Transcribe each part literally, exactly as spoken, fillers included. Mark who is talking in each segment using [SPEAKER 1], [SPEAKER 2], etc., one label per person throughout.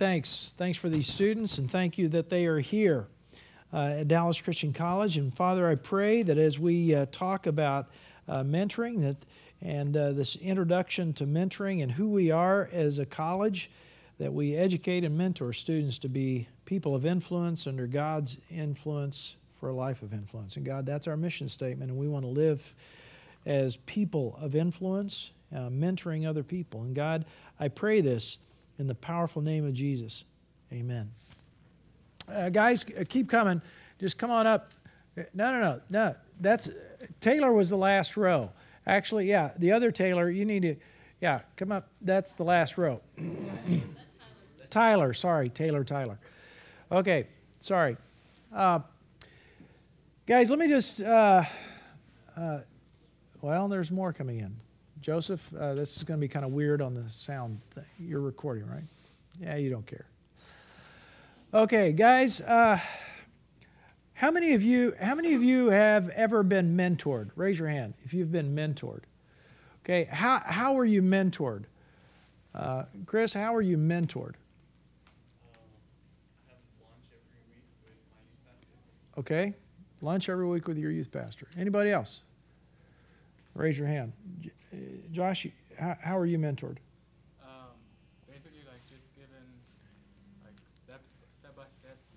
[SPEAKER 1] thanks. Thanks for these students, and thank you that they are here uh, at Dallas Christian College. And Father, I pray that as we uh, talk about uh, mentoring that and uh, this introduction to mentoring and who we are as a college, that we educate and mentor students to be people of influence under God's influence for a life of influence. And God, that's our mission statement, and we want to live as people of influence, uh, mentoring other people. And God, I pray this in the powerful name of Jesus. Amen. Uh, guys, keep coming. Just come on up. No, no, no, no. That's Taylor was the last row. Actually, yeah, the other Taylor, you need to, yeah, come up. That's the last row. Tyler, sorry, Taylor, Tyler. Okay, sorry. Uh, guys, let me just, uh, uh, well, there's more coming in. Joseph, uh, this is going to be kind of weird on the sound thing. You're recording, right? Yeah, you don't care. Okay, guys, uh, how many of you, how many of you have ever been mentored? Raise your hand if you've been mentored. Okay, how how were you mentored? Uh, Chris, how were you mentored? Okay, lunch every week with your youth pastor. Anybody else? Raise your hand. Josh, how, how are you mentored?
[SPEAKER 2] Um, basically, like just given like steps, step by step to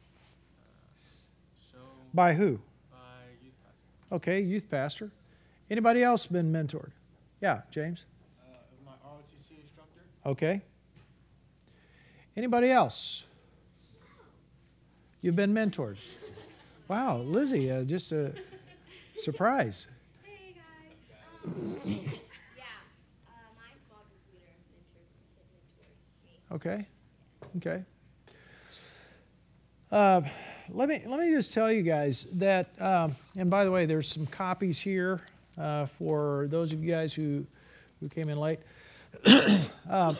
[SPEAKER 2] uh, show.
[SPEAKER 1] By who?
[SPEAKER 2] By youth pastor.
[SPEAKER 1] Okay, youth pastor. Anybody else been mentored? Yeah, James.
[SPEAKER 3] Uh, my R O T C instructor.
[SPEAKER 1] Okay. Anybody else? You've been mentored. Wow, Lizzie, uh, just a surprise.
[SPEAKER 4] Hey guys. Um, yeah, uh, my small group leader mentored, mentored me.
[SPEAKER 1] Okay. Okay. Uh, let me let me just tell you guys that, um, and by the way, there's some copies here uh, for those of you guys who who came in late. uh,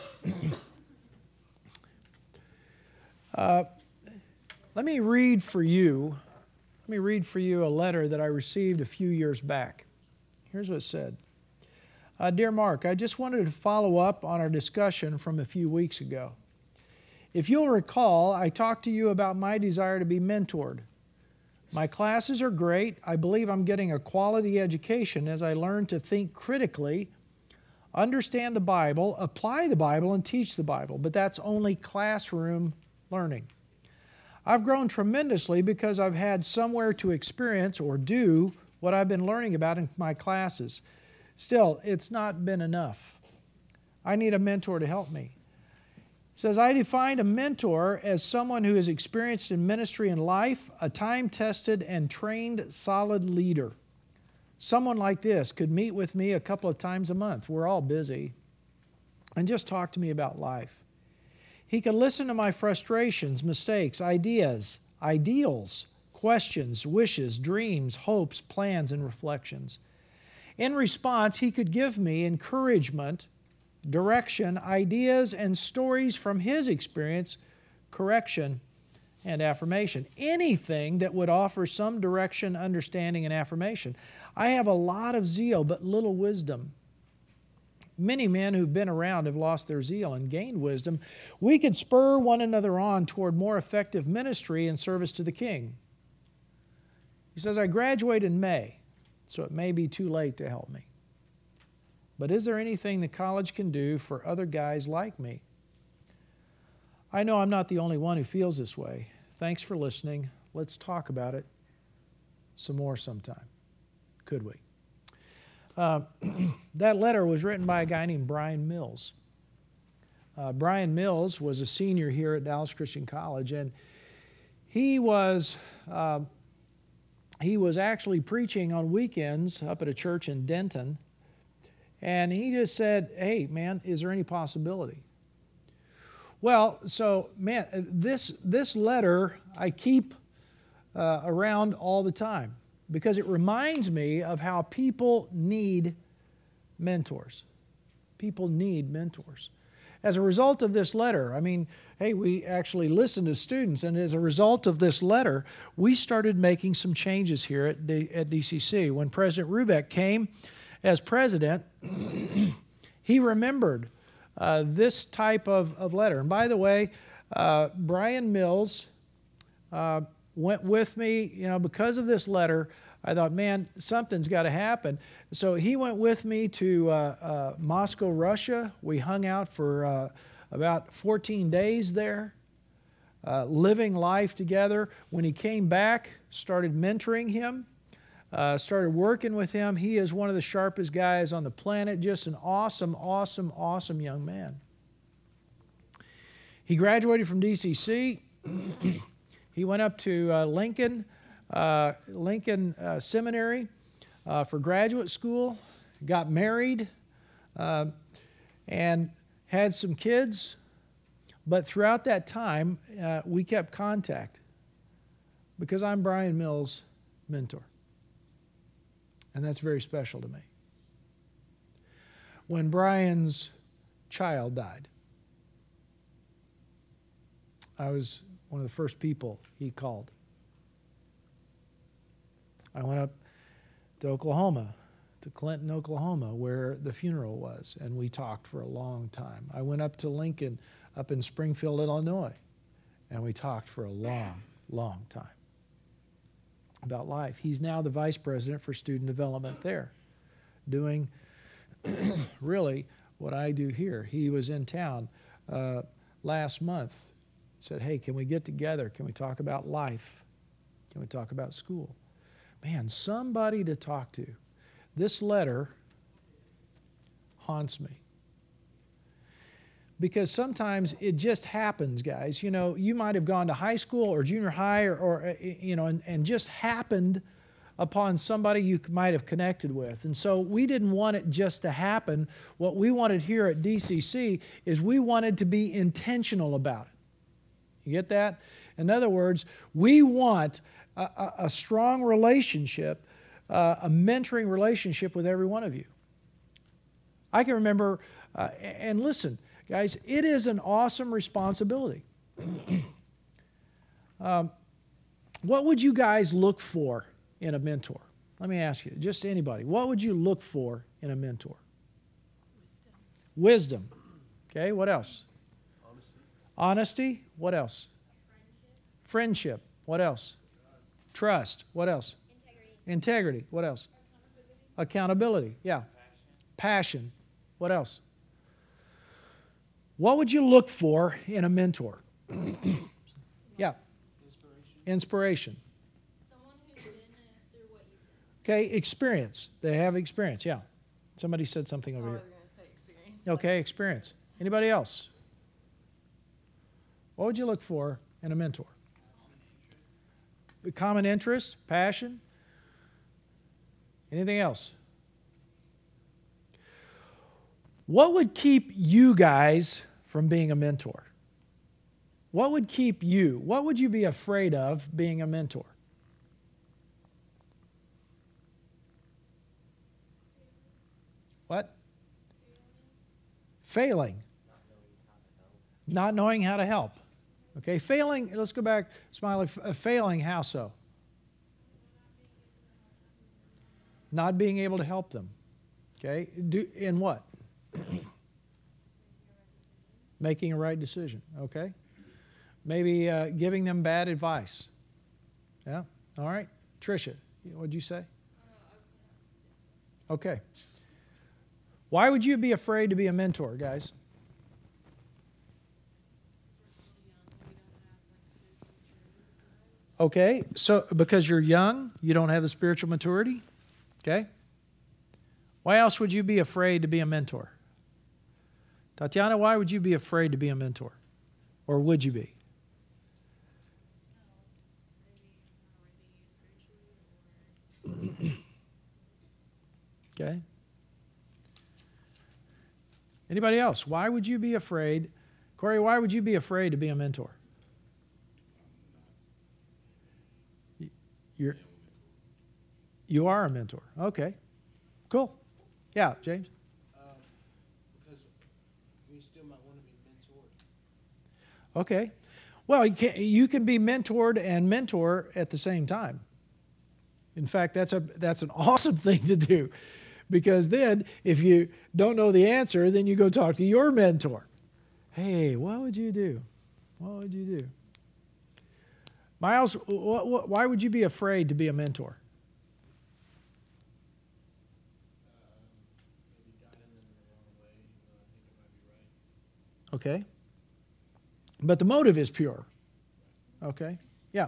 [SPEAKER 1] uh, let me read for you. Let me read for you a letter that I received a few years back. Here's what it said. Uh, Dear Mark, I just wanted to follow up on our discussion from a few weeks ago. If you'll recall, I talked to you about my desire to be mentored. My classes are great. I believe I'm getting a quality education as I learn to think critically, understand the Bible, apply the Bible, and teach the Bible. But that's only classroom learning. I've grown tremendously because I've had somewhere to experience or do what I've been learning about in my classes. Still, it's not been enough. I need a mentor to help me. It says, I define a mentor as someone who is experienced in ministry and life, a time-tested and trained solid leader. Someone like this could meet with me a couple of times a month. We're all busy. And just talk to me about life. He can listen to my frustrations, mistakes, ideas, ideals, questions, wishes, dreams, hopes, plans, and reflections. In response, he could give me encouragement, direction, ideas, and stories from his experience, correction, and affirmation. Anything that would offer some direction, understanding, and affirmation. I have a lot of zeal, but little wisdom. Many men who've been around have lost their zeal and gained wisdom. We could spur one another on toward more effective ministry and service to the King. He says, I graduate in May, so it may be too late to help me. But is there anything the college can do for other guys like me? I know I'm not the only one who feels this way. Thanks for listening. Let's talk about it some more sometime. Could we? Uh, that letter was written by a guy named Brian Mills. Uh, Brian Mills was a senior here at Dallas Christian College, and he was uh, he was actually preaching on weekends up at a church in Denton, and he just said, hey, man, is there any possibility? Well, so, man, this, this letter I keep uh, around all the time, because it reminds me of how people need mentors. People need mentors. As a result of this letter, I mean, hey, we actually listened to students, and as a result of this letter, we started making some changes here at, D- at D C C. When President Rubeck came as president, he remembered uh, this type of, of letter. And by the way, uh, Brian Mills uh, went with me, you know, because of this letter. I thought, man, something's got to happen. So he went with me to uh, uh, Moscow, Russia. We hung out for uh, about fourteen days there, uh, living life together. When he came back, started mentoring him, uh, started working with him. He is one of the sharpest guys on the planet, just an awesome, awesome, awesome young man. He graduated from D C C. He went up to uh, Lincoln, uh, Lincoln uh, Seminary uh, for graduate school, got married, uh, and had some kids. But throughout that time, uh, we kept contact because I'm Brian Mills' mentor. And that's very special to me. When Brian's child died, I was one of the first people he called. I went up to Oklahoma, to Clinton, Oklahoma, where the funeral was, and we talked for a long time. I went up to Lincoln, up in Springfield, Illinois, and we talked for a long, long time about life. He's now the vice president for student development there, doing really what I do here. He was in town uh, last month. Said, hey, can we get together? Can we talk about life? Can we talk about school? Man, somebody to talk to. This letter haunts me. Because sometimes it just happens, guys. You know, you might have gone to high school or junior high or, or you know, and, and just happened upon somebody you might have connected with. And so we didn't want it just to happen. What we wanted here at D C C is we wanted to be intentional about it. You get that? In other words, we want a, a, a strong relationship, uh, a mentoring relationship with every one of you. I can remember, uh, and listen, guys, it is an awesome responsibility. um, what would you guys look for in a mentor? Let me ask you, just anybody. What would you look for in a mentor? Wisdom. Wisdom. Okay, what else? Honesty. What else? Friendship. Friendship. What else? Trust. Trust. What else? Integrity. Integrity. What else? Accountability. Accountability. Yeah. Passion. Passion. What else? What would you look for in a mentor? Yeah. Inspiration. Inspiration.
[SPEAKER 4] Someone who's been through what you've
[SPEAKER 1] Okay,
[SPEAKER 4] been.
[SPEAKER 1] experience. They have experience. Yeah. Somebody said something over
[SPEAKER 5] Oh, I
[SPEAKER 1] here.
[SPEAKER 5] was going to say experience.
[SPEAKER 1] Okay, experience. Anybody else? What would you look for in a mentor? Common, Common interest, passion. Anything else? What would keep you guys from being a mentor? What would keep you? What would you be afraid of being a mentor? What? Failing. Not knowing how to help. Okay, failing, let's go back, Smiley, uh, failing, how so? Not being able to help them. Okay, do, in what? Making a right decision, okay? Maybe uh, giving them bad advice. Yeah, all right. Tricia, what'd you say? Okay. Why would you be afraid to be a mentor, guys? Okay, so because you're young, you don't have the spiritual maturity? Okay. Why else would you be afraid to be a mentor? Tatiana, why would you be afraid to be a mentor? Or would you be? Okay. Anybody else? Why would you be afraid? Corey, why would you be afraid to be a mentor? You're, you are a mentor. Okay. Cool. Yeah, James?
[SPEAKER 3] Um, because we still might want to be mentored.
[SPEAKER 1] Okay. Well, you can, you can be mentored and mentor at the same time. In fact, that's a that's an awesome thing to do, Because then, if you don't know the answer, then you go talk to your mentor. Hey, what would you do? What would you do? Miles, what, what, why would you be afraid to be a mentor?
[SPEAKER 3] Maybe guide them in the wrong way, even though I think it might be right.
[SPEAKER 1] Okay. But the motive is pure. Okay. Yeah.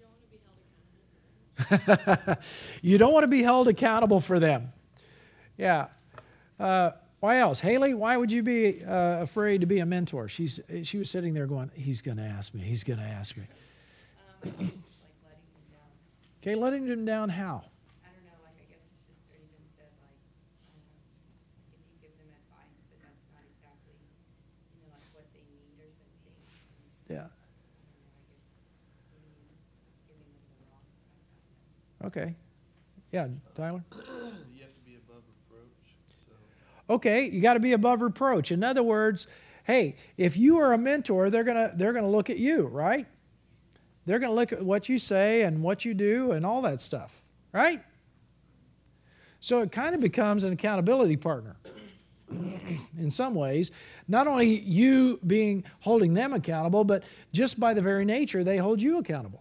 [SPEAKER 1] You don't want to be held accountable for them. Yeah. Uh, why else? Haley, why would you be uh, afraid to be a mentor? She's she was sitting there going, he's going to ask me. He's going to ask me.
[SPEAKER 5] Um, like letting them down.
[SPEAKER 1] Okay, letting them down how?
[SPEAKER 5] I don't know, like I guess it's just or even said like um, if you give them advice, but that's not exactly you know like what they need or something.
[SPEAKER 1] Yeah.
[SPEAKER 5] I don't know, I guess giving, giving them the wrong advice.
[SPEAKER 1] Okay. Yeah, Tyler?
[SPEAKER 3] You have to be above reproach. So
[SPEAKER 1] Okay, you got to be above reproach. In other words, hey, if you are a mentor, they're gonna they're gonna look at you, right? They're gonna look at what you say and what you do and all that stuff, right? So it kind of becomes an accountability partner in some ways. Not only you being holding them accountable, but just by the very nature, they hold you accountable.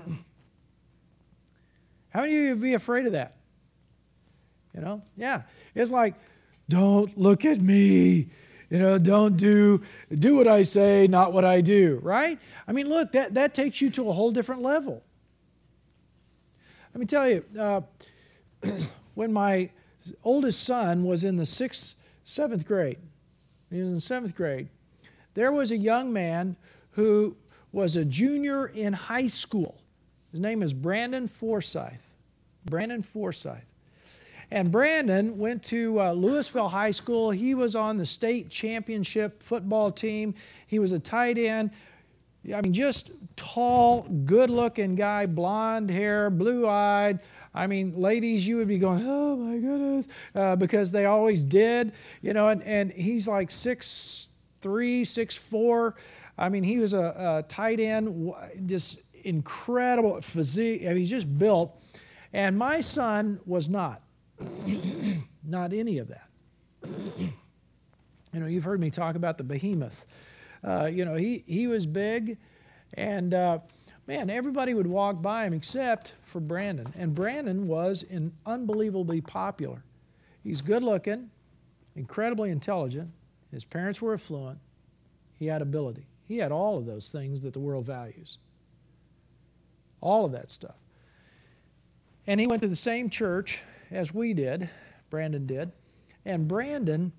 [SPEAKER 1] How many of you would be afraid of that? You know, yeah. It's like, don't look at me. You know, don't do, do what I say, not what I do, right? I mean, look, that, that takes you to a whole different level. Let me tell you, uh, when my oldest son was in the sixth, seventh grade, he was in seventh grade, there was a young man who was a junior in high school. His name is Brandon Forsyth. Brandon Forsyth. And Brandon went to uh, Louisville High School. He was on the state championship football team. He was a tight end. I mean, just tall, good-looking guy, blonde hair, blue-eyed. I mean, ladies, you would be going, oh, my goodness, uh, because they always did. You know, and, and he's like six three, six four. I mean, he was a, a tight end, just incredible physique. I mean, he's just built. And my son was not. Not any of that. You know, you've heard me talk about the behemoth. Uh, you know, he, he was big, and uh, man, everybody would walk by him except for Brandon. And Brandon was in unbelievably popular. He's good looking, incredibly intelligent. His parents were affluent. He had ability. He had all of those things that the world values. All of that stuff. And he went to the same church as we did, Brandon did. And Brandon,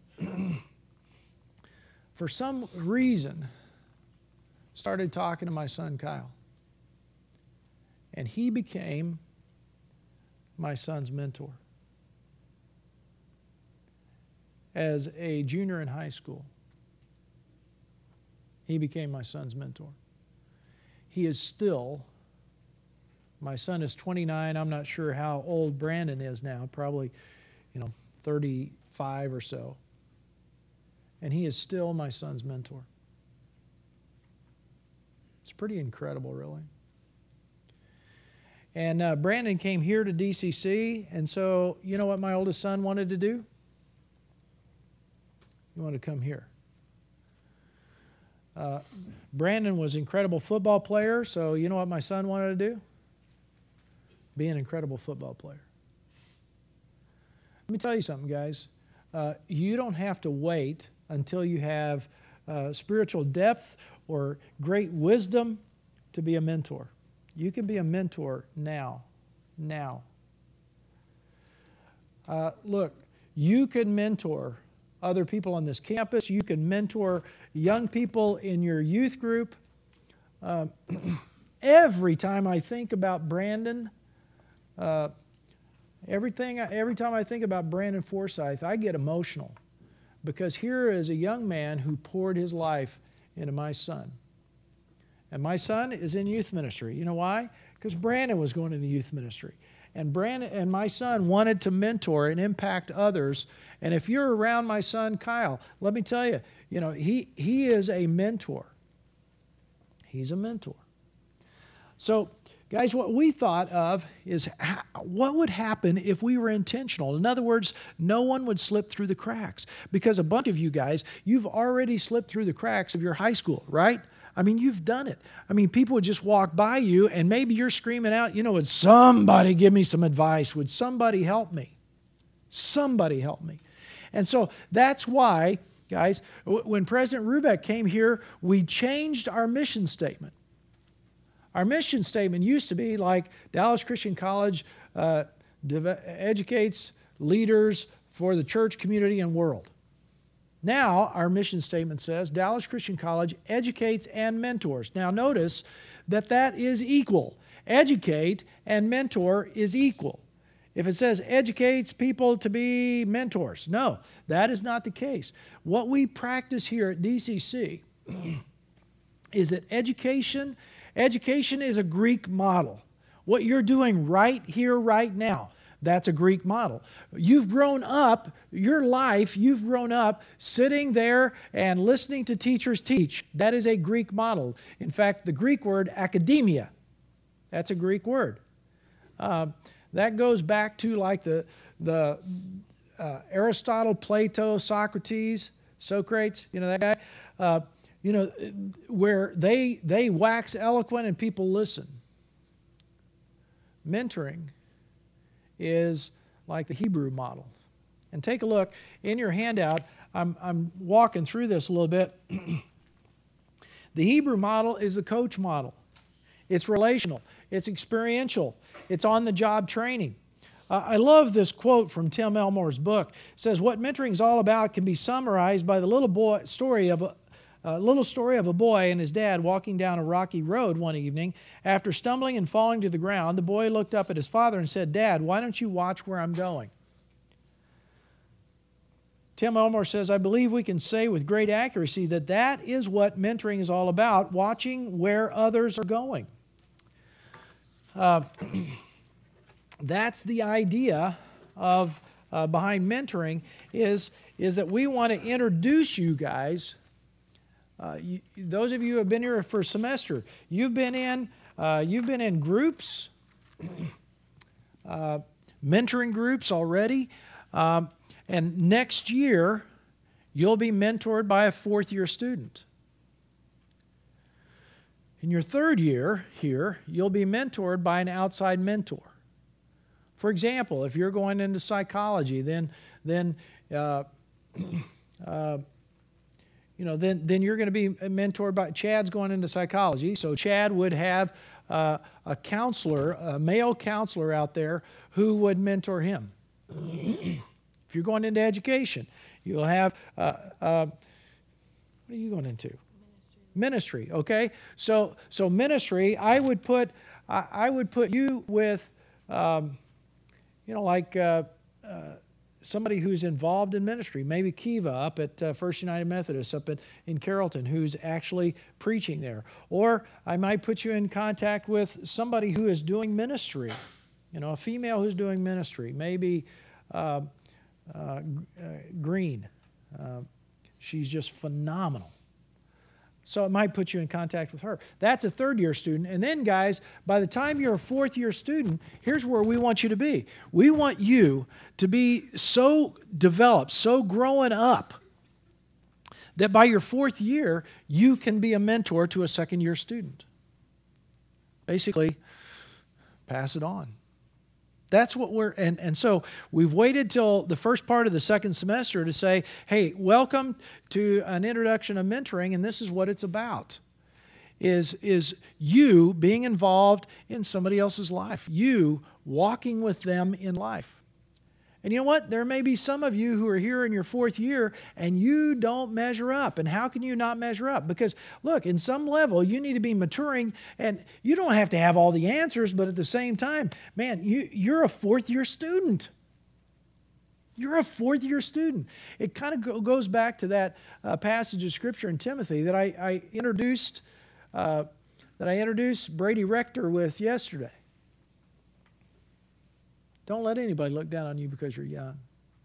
[SPEAKER 1] for some reason, started talking to my son Kyle. And he became my son's mentor. As a junior in high school, he became my son's mentor. He is still, my son is twenty-nine. I'm not sure how old Brandon is now, probably, you know, thirty-five or so. And he is still my son's mentor. It's pretty incredible, really. And uh, Brandon came here to D C C, and so you know what my oldest son wanted to do? He wanted to come here. Uh, Brandon was an incredible football player, so you know what my son wanted to do? Be an incredible football player. Let me tell you something, guys. Uh, you don't have to wait until you have uh, spiritual depth or great wisdom to be a mentor. You can be a mentor now. Now. Uh, look, you can mentor other people on this campus. You can mentor young people in your youth group. Uh, every time I think about Brandon, Uh, everything, every time I think about Brandon Forsyth, I get emotional because here is a young man who poured his life into my son. And my son is in youth ministry. You know why? Because Brandon was going into youth ministry. And Brandon and my son wanted to mentor and impact others. And if you're around my son, Kyle, let me tell you, you know, he, he is a mentor. He's a mentor. So, guys, what we thought of is ha- what would happen if we were intentional? In other words, no one would slip through the cracks. Because a bunch of you guys, you've already slipped through the cracks of your high school, right? I mean, you've done it. I mean, people would just walk by you, and maybe you're screaming out, you know, would somebody give me some advice? Would somebody help me? Somebody help me. And so that's why, guys, w- when President Rubeck came here, we changed our mission statement. Our mission statement used to be like Dallas Christian College uh, dev- educates leaders for the church, community, and world. Now, our mission statement says Dallas Christian College educates and mentors. Now, notice that that is equal. Educate and mentor is equal. If it says educates people to be mentors, no, that is not the case. What we practice here at D C C is that education, education is a Greek model. What you're doing right here, right now, that's a Greek model. You've grown up, your life, you've grown up sitting there and listening to teachers teach. That is a Greek model. In fact, the Greek word academia, that's a Greek word. Uh, that goes back to like the, the uh, Aristotle, Plato, Socrates, Socrates, you know that guy? Uh, you know, where they, they wax eloquent and people listen. Mentoring is like the Hebrew model. And take a look in your handout. I'm, I'm walking through this a little bit. The Hebrew model is the coach model. It's relational. It's experiential. It's on-the-job training. Uh, I love this quote from Tim Elmore's book. It says, what mentoring is all about can be summarized by the little boy story of a, a little story of a boy and his dad walking down a rocky road one evening. After stumbling and falling to the ground, the boy looked up at his father and said, Dad, why don't you watch where I'm going? Tim Elmore says, I believe we can say with great accuracy that that is what mentoring is all about, watching where others are going. Uh, that's the idea of uh, behind mentoring is, is that we want to introduce you guys. Uh, you, those of you who have been here for a semester, you've been in, uh, you've been in groups, uh, mentoring groups already. Um, and next year, you'll be mentored by a fourth-year student. In your third year here, you'll be mentored by an outside mentor. For example, if you're going into psychology, then, then uh, uh, you know, then, then you're going to be mentored by, Chad's going into psychology, so Chad would have uh, a counselor, a male counselor out there who would mentor him. If you're going into education, you'll have, uh, uh, what are you going into? Ministry. Ministry, okay? So, so ministry, I would put, I, I would put you with, um, you know, like uh, uh, somebody who's involved in ministry, maybe Kiva up at uh, First United Methodist up in, in Carrollton who's actually preaching there. Or I might put you in contact with somebody who is doing ministry, you know, a female who's doing ministry, maybe uh, uh, uh, Green. Uh, she's just phenomenal. So it might put you in contact with her. That's a third-year student. And then, guys, by the time you're a fourth-year student, here's where we want you to be. We want you to be so developed, so growing up, that by your fourth year, you can be a mentor to a second-year student. Basically, pass it on. That's what we're, and, and so we've waited till the first part of the second semester to say, hey, welcome to an introduction of mentoring, and this is what it's about, is, is you being involved in somebody else's life, you walking with them in life. And you know what? There may be some of you who are here in your fourth year and you don't measure up. And how can you not measure up? Because, look, in some level, you need to be maturing, and you don't have to have all the answers, but at the same time, man, you, you're a fourth-year student. You're a fourth-year student. It kind of go, goes back to that uh, passage of Scripture in Timothy that I, I introduced uh, that I introduced Brady Rector with yesterday. Don't let anybody look down on you because you're young.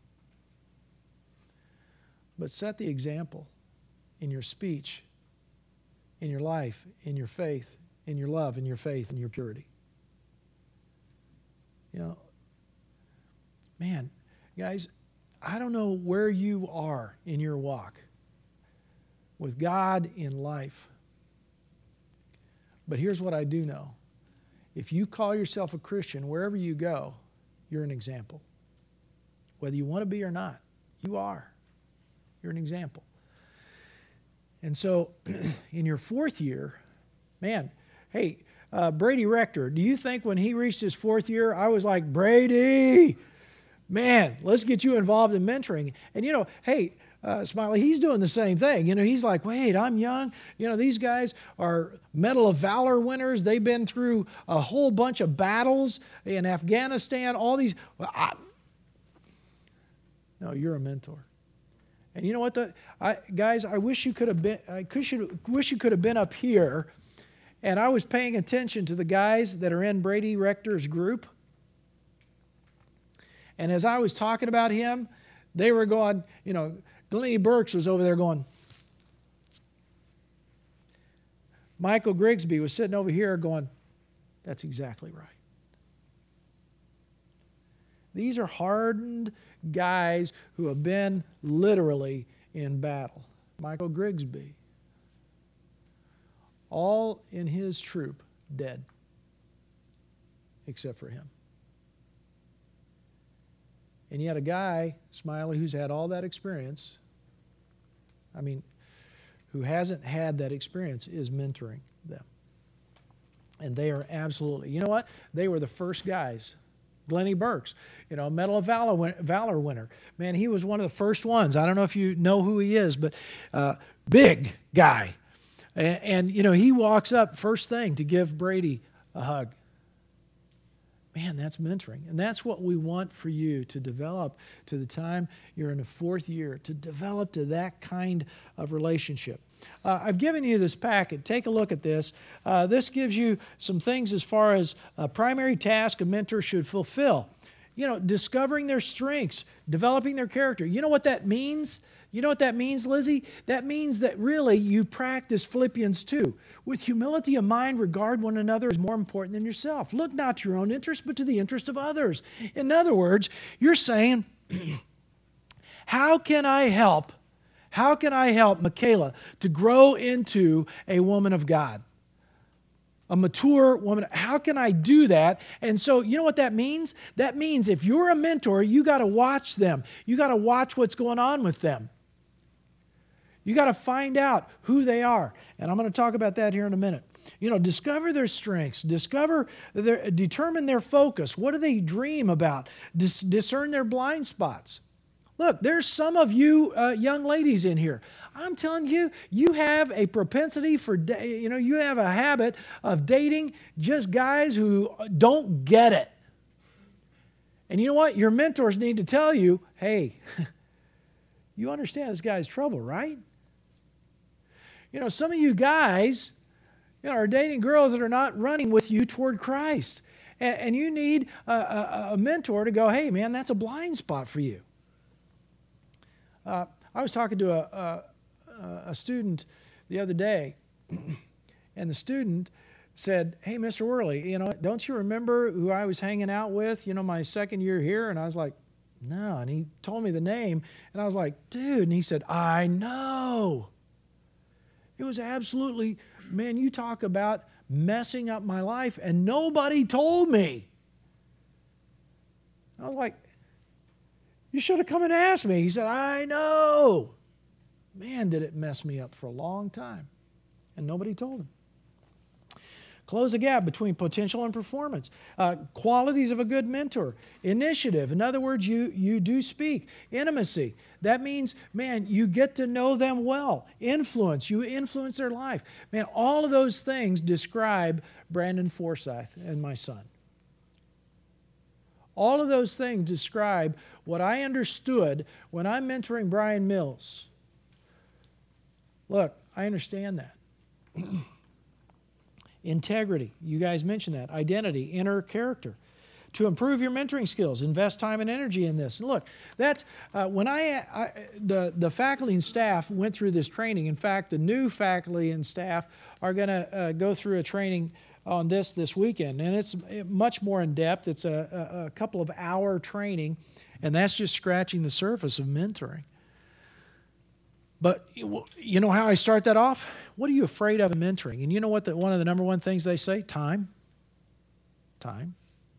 [SPEAKER 1] But set the example in your speech, in your life, in your faith, in your love and your faith and your purity. You know, man, guys, I don't know where you are in your walk with God in life. But here's what I do know. If you call yourself a Christian, wherever you go, you're an example. Whether you want to be or not, you are. You're an example. And so in your fourth year, man, hey, uh, Brady Rector, do you think when he reached his fourth year, I was like, Brady, man, let's get you involved in mentoring. And you know, hey, uh, Smiley, he's doing the same thing. You know, he's like, wait, I'm young. You know, these guys are Medal of Valor winners. They've been through a whole bunch of battles in Afghanistan, all these. Well, I, no, you're a mentor. And you know what, the, I, guys, I wish you could have been, I wish you, wish you could have been up here, and I was paying attention to the guys that are in Brady Rector's group. And as I was talking about him, they were going, you know, Glennie Burks was over there going. Michael Grigsby was sitting over here going, that's exactly right. These are hardened guys who have been literally in battle. Michael Grigsby, all in his troop dead, except for him. And yet a guy, Smiley, who's had all that experience, I mean, who hasn't had that experience, is mentoring them. And they are absolutely, you know what? They were the first guys. Glennie Burks, you know, Medal of Valor, win- Valor winner. Man, he was one of the first ones. I don't know if you know who he is, but uh, big guy. And, and, you know, he walks up first thing to give Brady a hug. Man, that's mentoring. And that's what we want for you to develop to the time you're in the fourth year, to develop to that kind of relationship. Uh, I've given you this packet. Take a look at this. Uh, this gives you some things as far as a primary task a mentor should fulfill. You know, discovering their strengths, developing their character. You know what that means? You know what that means, Lizzie? That means that really you practice Philippians two. With humility of mind, regard one another as more important than yourself. Look not to your own interest, but to the interest of others. In other words, you're saying, how can I help? How can I help Michaela to grow into a woman of God? A mature woman. How can I do that? And so, you know what that means? That means if you're a mentor, you got to watch them. You got to watch what's going on with them. You got to find out who they are. And I'm going to talk about that here in a minute. You know, discover their strengths, discover their, determine their focus. What do they dream about? Dis- discern their blind spots. Look, there's some of you uh, young ladies in here. I'm telling you, you have a propensity for, da- you know, you have a habit of dating just guys who don't get it. And you know what? Your mentors need to tell you, hey, you understand this guy's trouble, right? You know, some of you guys, you know, are dating girls that are not running with you toward Christ. And, and you need a, a, a mentor to go, hey, man, that's a blind spot for you. Uh, I was talking to a, a, a student the other day, and the student said, hey, Mister Worley, you know, don't you remember who I was hanging out with, you know, my second year here? And I was like, no. And he told me the name, and I was like, dude. And he said, I know. It was absolutely, man, you talk about messing up my life, and nobody told me. I was like, you should have come and asked me. He said, I know. Man, did it mess me up for a long time. And nobody told him. Close the gap between potential and performance. Uh, qualities of a good mentor. Initiative. In other words, you, you do speak. Intimacy. That means, man, you get to know them well. Influence. You influence their life. Man, all of those things describe Brandon Forsyth and my son. All of those things describe what I understood when I'm mentoring Brian Mills. Look, I understand that. Integrity, you guys mentioned that. Identity, inner character. to improve your mentoring skills. Invest time and energy in this. And look, that's uh, when I, I the the faculty and staff went through this training. In fact, the new faculty and staff are going to uh, go through a training on this this weekend, and it's much more in depth. It's a, a, a couple of hour training, and that's just scratching the surface of mentoring. But you know how I start that off? What are you afraid of in mentoring? And you know what? The, one of the number one things they say? Time. Time.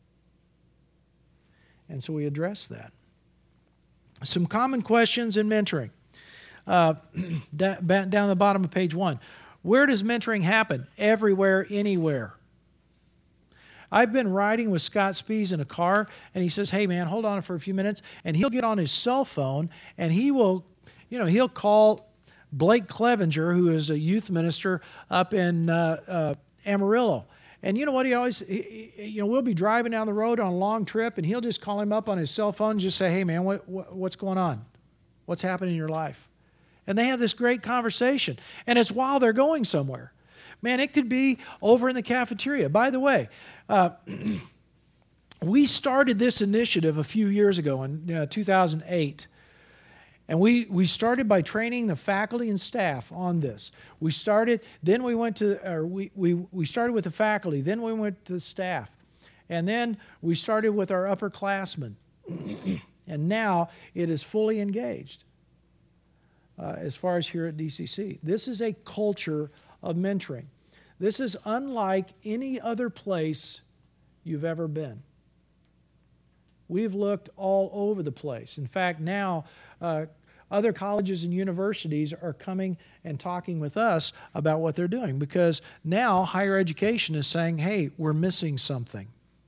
[SPEAKER 1] And so we address that. Some common questions in mentoring. Uh, down the bottom of page one. Where does mentoring happen? Everywhere, anywhere. I've been riding with Scott Spees in a car, and he says, hey, man, hold on for a few minutes. And he'll get on his cell phone, and he will, you know, he'll call Blake Clevenger, who is a youth minister up in uh, uh, Amarillo. And you know what he always, he, you know, we'll be driving down the road on a long trip, and he'll just call him up on his cell phone and just say, hey, man, what, what, what's going on? What's happening in your life? And they have this great conversation. And it's while they're going somewhere. Man, it could be over in the cafeteria. By the way, uh, we started this initiative a few years ago in uh, two thousand eight. And we, we started by training the faculty and staff on this. We started, then we went to, or we, we, we started with the faculty, then we went to the staff. And then we started with our upperclassmen. And now it is fully engaged. Uh, as far as here at D C C. This is a culture of mentoring. This is unlike any other place you've ever been. We've looked all over the place. In fact, now uh, other colleges and universities are coming and talking with us about what they're doing because now higher education is saying, hey, we're missing something.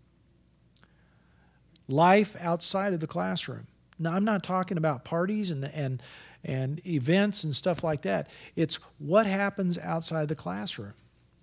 [SPEAKER 1] Life outside of the classroom. Now, I'm not talking about parties and and and events and stuff like that. It's what happens outside the classroom.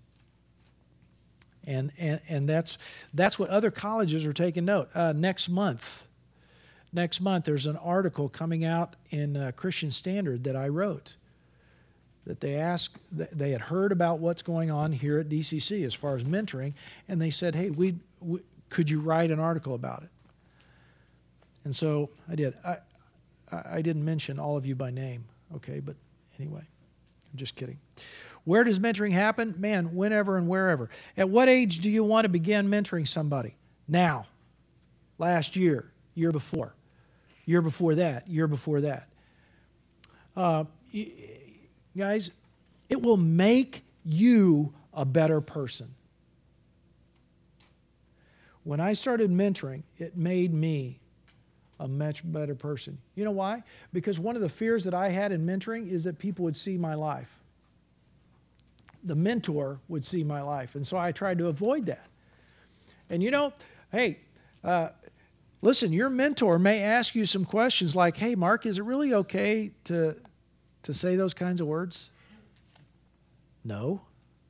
[SPEAKER 1] And and, and that's that's what other colleges are taking note. Uh, next month, next month there's an article coming out in uh, Christian Standard that I wrote. That they asked, they had heard about what's going on here at D C C as far as mentoring, and they said, "Hey, we, we could you write an article about it?" And so I did. I, I didn't mention all of you by name, okay? But anyway, I'm just kidding. Where does mentoring happen? Man, whenever and wherever. At what age do you want to begin mentoring somebody? Now, last year, year before, year before that, year before that. Uh, guys, it will make you a better person. When I started mentoring, it made me a much better person. You know why? Because one of the fears that I had in mentoring is that people would see my life. The mentor would see my life. And so I tried to avoid that. And you know, hey, uh, listen, your mentor may ask you some questions like, hey, Mark, is it really okay to, to say those kinds of words? No.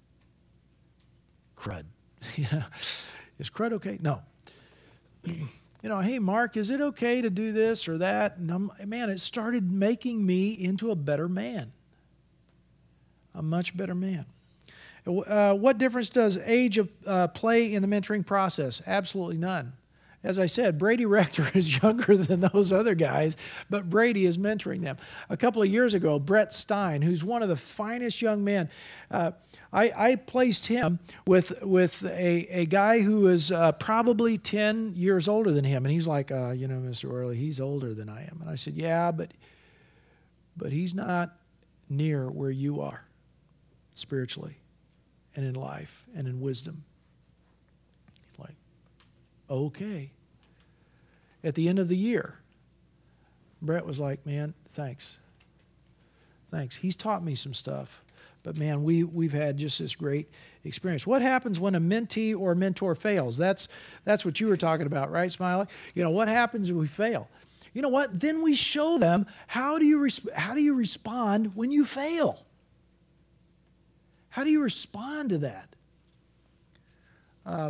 [SPEAKER 1] Crud. Yeah. Is crud okay? No. You know, hey, Mark, is it okay to do this or that? And I'm, man, it started making me into a better man. A much better man. Uh, what difference does age of, uh, play in the mentoring process? Absolutely none. As I said, Brady Rector is younger than those other guys, but Brady is mentoring them. A couple of years ago, Brett Stein, who's one of the finest young men, uh, I, I placed him with with a, a guy who is uh, probably ten years older than him. And he's like, uh, you know, Mister Worley, he's older than I am. And I said, yeah, but but he's not near where you are spiritually and in life and in wisdom. Like, okay. At the end of the year, Brett was like, man, thanks. Thanks. He's taught me some stuff. But man, we, we've had just this great experience. What happens when a mentee or mentor fails? That's, that's what you were talking about, right, Smiley? You know, what happens if we fail? You know what? Then we show them how do you, res- how do you respond when you fail? How do you respond to that? Uh,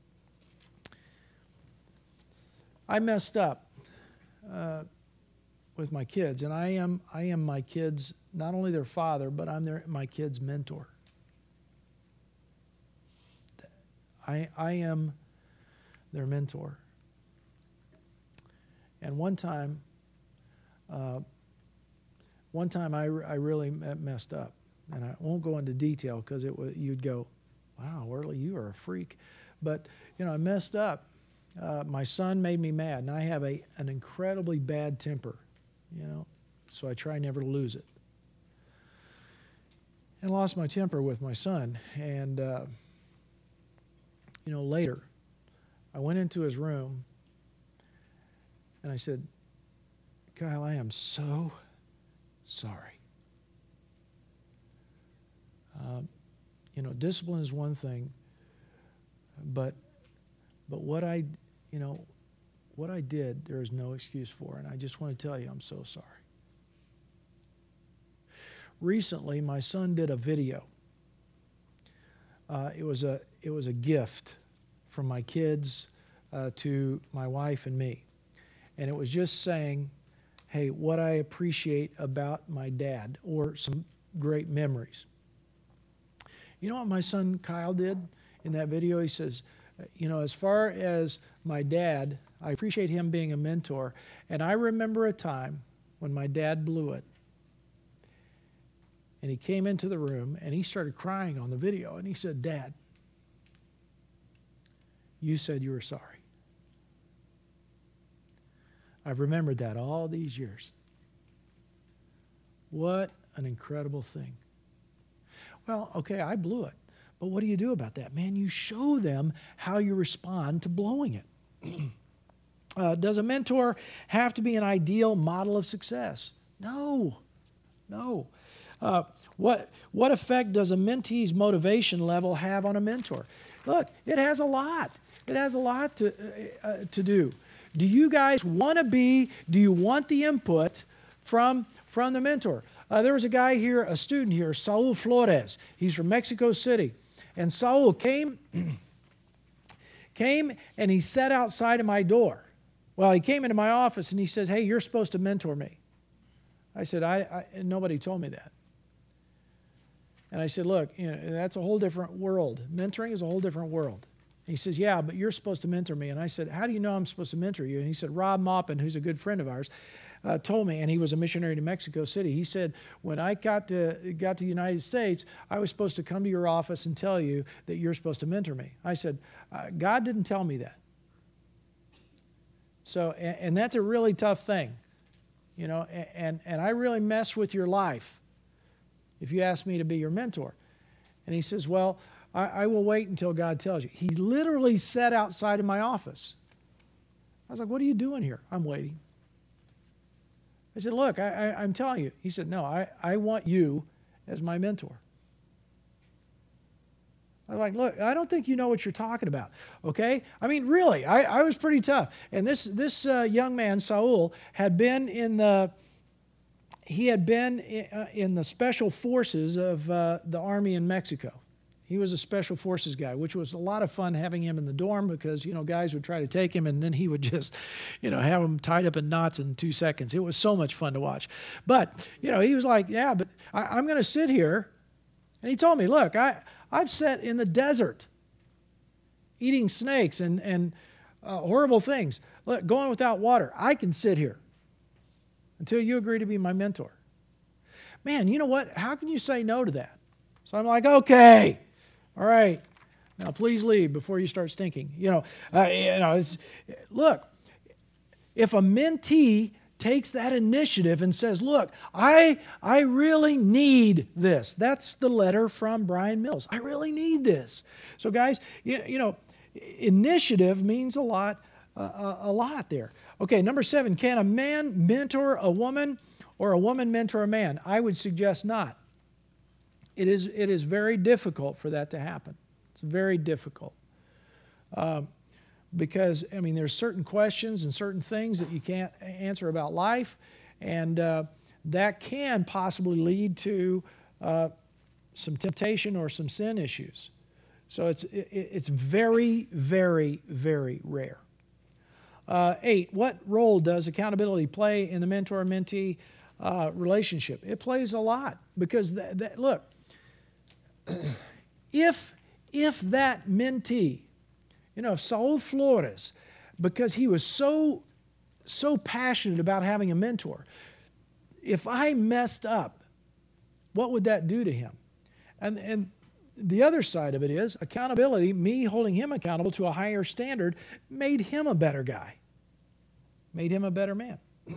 [SPEAKER 1] I messed up uh, with my kids, and I am I am my kids, not only their father, but I'm their my kids' mentor. I I am their mentor. And one time, uh, one time I, I really messed up. And I won't go into detail because it was, you'd go, wow, Early, you are a freak. But, you know, I messed up. Uh, my son made me mad, and I have a, an incredibly bad temper, you know, so I try never to lose it. And lost my temper with my son. And, uh, you know, later, I went into his room, and I said, Kyle, I am so sorry. Um, you know, discipline is one thing, but but what I, you know, what I did, there is no excuse for, and I just want to tell you, I'm so sorry. Recently, my son did a video. Uh, it was a it was a gift from my kids uh, to my wife and me, and it was just saying, hey, what I appreciate about my dad, or some great memories. You know what my son Kyle did in that video? He says, you know, as far as my dad, I appreciate him being a mentor. And I remember a time when my dad blew it. And he came into the room and he started crying on the video. And he said, Dad, you said you were sorry. I've remembered that all these years. What an incredible thing. Well, okay, I blew it. But what do you do about that? Man, you show them how you respond to blowing it. uh, does a mentor have to be an ideal model of success? No. No. Uh, what, what effect does a mentee's motivation level have on a mentor? Look, it has a lot. It has a lot to, uh, uh, to do. Do you guys want to be, do you want the input from, from the mentor? Uh, there was a guy here, a student here, Saul Flores. He's from Mexico City. And Saul came, came and he sat outside of my door. Well, he came into my office and he says, hey, you're supposed to mentor me. I said, I, I nobody told me that. And I said, look, you know, that's a whole different world. Mentoring is a whole different world. And he says, yeah, but you're supposed to mentor me. And I said, how do you know I'm supposed to mentor you? And he said, Rob Maupin, who's a good friend of ours, Uh, told me, and he was a missionary to Mexico City. He said, when I got to got to the United States, I was supposed to come to your office and tell you that you're supposed to mentor me. I said, uh, God didn't tell me that. So, and, and that's a really tough thing, you know, and, and I really mess with your life if you ask me to be your mentor. And he says, well, I, I will wait until God tells you. He literally sat outside of my office. I was like, what are you doing here? I'm waiting. I said, look, I, I, I'm telling you. He said, no, I, I want you as my mentor. I was like, look, I don't think you know what you're talking about, okay? I mean, really, I, I was pretty tough. And this, this uh, young man, Saul, had been in the, he had been in, uh, in the special forces of uh, the army in Mexico. He was a special forces guy, which was a lot of fun having him in the dorm because, you know, guys would try to take him and then he would just, you know, have him tied up in knots in two seconds. It was so much fun to watch. But, you know, he was like, yeah, but I, I'm going to sit here. And he told me, look, I, I've sat in the desert eating snakes and, and uh, horrible things, look, going without water. I can sit here until you agree to be my mentor. Man, you know what? How can you say no to that? So I'm like, okay. All right, now please leave before you start stinking. You know, uh, you know. It's, look, if a mentee takes that initiative and says, look, I, I really need this. That's the letter from Brian Mills. I really need this. So guys, you, you know, initiative means a lot, uh, a lot there. Okay, number seven, can a man mentor a woman or a woman mentor a man? I would suggest not. It is, it is very difficult for that to happen. It's very difficult. Um, because, I mean, there's certain questions and certain things that you can't answer about life, and uh, that can possibly lead to uh, some temptation or some sin issues. So it's, it, it's very, very, very rare. Uh, eight, what role does accountability play in the mentor-mentee uh, relationship? It plays a lot because, that, that, look, if, if that mentee, you know, if Saul Flores, because he was so so passionate about having a mentor. If I messed up, what would that do to him? And, and the other side of it is accountability, me holding him accountable to a higher standard, made him a better guy, made him a better man.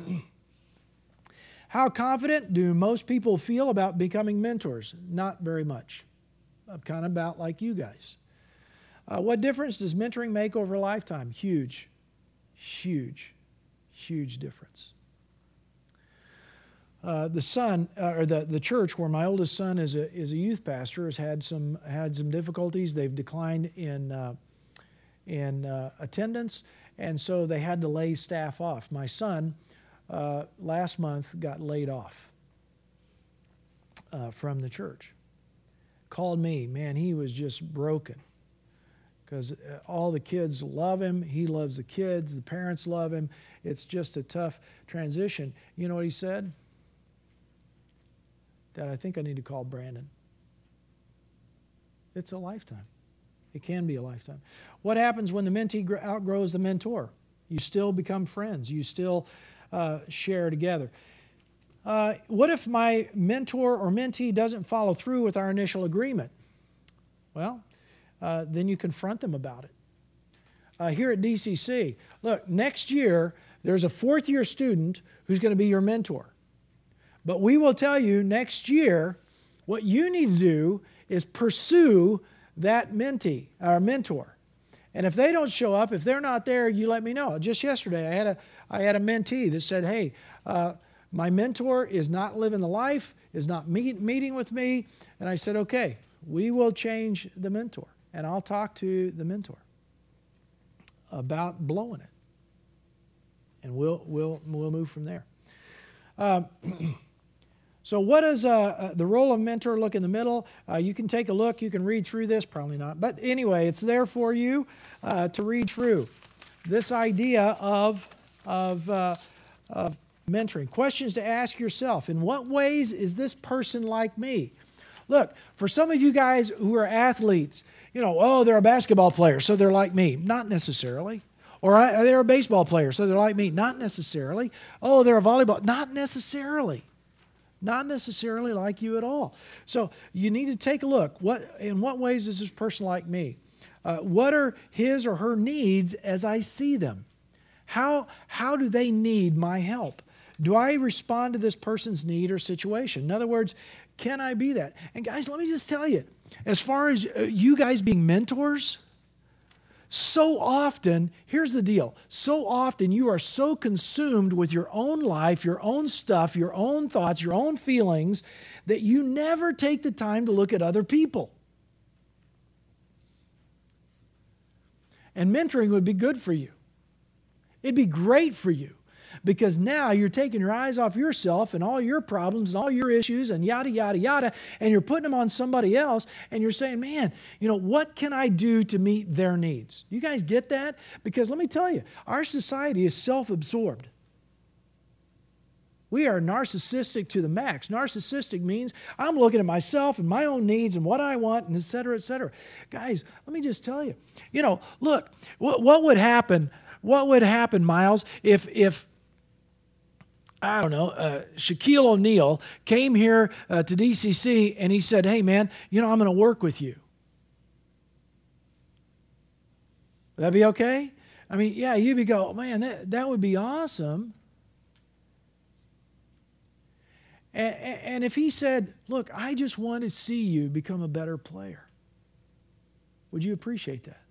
[SPEAKER 1] How confident do most people feel about becoming mentors? Not very much. I'm kind of about like you guys. Uh, what difference does mentoring make over a lifetime? Huge, huge, huge difference. Uh, the son, uh, or the, the church where my oldest son is a is a youth pastor has had some had some difficulties. They've declined in uh, in uh, attendance, and so they had to lay staff off. My son uh, last month got laid off uh, from the church. Called me, man. He was just broken because all the kids love him. He loves the kids. The parents love him. It's just a tough transition. You know what he said? Dad, I think I need to call Brandon. It's a lifetime. It can be a lifetime. What happens when the mentee outgrows the mentor? You still become friends. You still uh, share together. Uh, what if my mentor or mentee doesn't follow through with our initial agreement? Well, uh, then you confront them about it. Uh, here at D C C, look, next year there's a fourth year student who's going to be your mentor. But we will tell you next year what you need to do is pursue that mentee or mentor. And if they don't show up, if they're not there, you let me know. Just yesterday, I had a I had a mentee that said, "Hey, uh, my mentor is not living the life, is not meet, meeting with me." And I said, "Okay, we will change the mentor, and I'll talk to the mentor about blowing it, and we'll we'll we'll move from there." Um, So what does uh, the role of mentor look in the middle? Uh, you can take a look. You can read through this. Probably not. But anyway, it's there for you uh, to read through. This idea of, of, uh, of mentoring. Questions to ask yourself. In what ways is this person like me? Look, for some of you guys who are athletes, you know, oh, they're a basketball player, so they're like me. Not necessarily. Or they're a baseball player, so they're like me. Not necessarily. Oh, they're a volleyball. Not necessarily. Not necessarily like you at all. So you need to take a look. What, in what ways is this person like me? Uh, what are his or her needs as I see them? How, how do they need my help? Do I respond to this person's need or situation? In other words, can I be that? And guys, let me just tell you, as far as uh, you guys being mentors, so often, here's the deal, so often you are so consumed with your own life, your own stuff, your own thoughts, your own feelings, that you never take the time to look at other people. And mentoring would be good for you. It'd be great for you. Because now you're taking your eyes off yourself and all your problems and all your issues and yada, yada, yada, and you're putting them on somebody else, and you're saying, man, you know, what can I do to meet their needs? You guys get that? Because let me tell you, our society is self-absorbed. We are narcissistic to the max. Narcissistic means I'm looking at myself and my own needs and what I want, and et cetera, et cetera. Guys, let me just tell you, you know, look, what, what would happen, what would happen, Miles, if, if, I don't know, uh, Shaquille O'Neal came here uh, to D C C and he said, hey, man, you know, I'm going to work with you. Would that be okay? I mean, yeah, you'd be go, man, that, that would be awesome. And, and if he said, look, I just want to see you become a better player, would you appreciate that?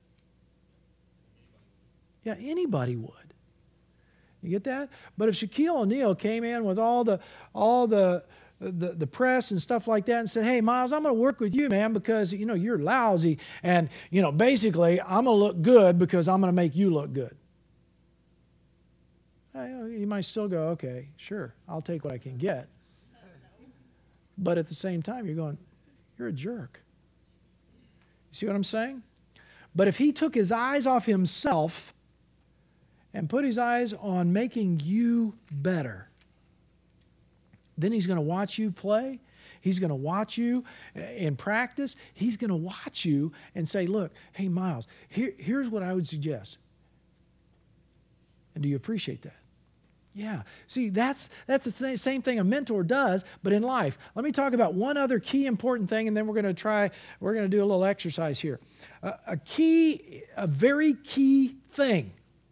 [SPEAKER 1] Yeah, anybody would. You get that? But if Shaquille O'Neal came in with all the all the, the the press and stuff like that and said, hey, Miles, I'm going to work with you, man, because, you know, you're lousy. And, you know, basically, I'm going to look good because I'm going to make you look good. You might still go, okay, sure, I'll take what I can get. But at the same time, you're going, you're a jerk. You see what I'm saying? But if he took his eyes off himself and put his eyes on making you better, then he's going to watch you play. He's going to watch you in practice. He's going to watch you and say, look, hey, Miles, here, here's what I would suggest. And do you appreciate that? Yeah. See, that's that's the th- same thing a mentor does, but in life. Let me talk about one other key important thing, and then we're going to try, we're going to do a little exercise here. Uh, a key, a very key thing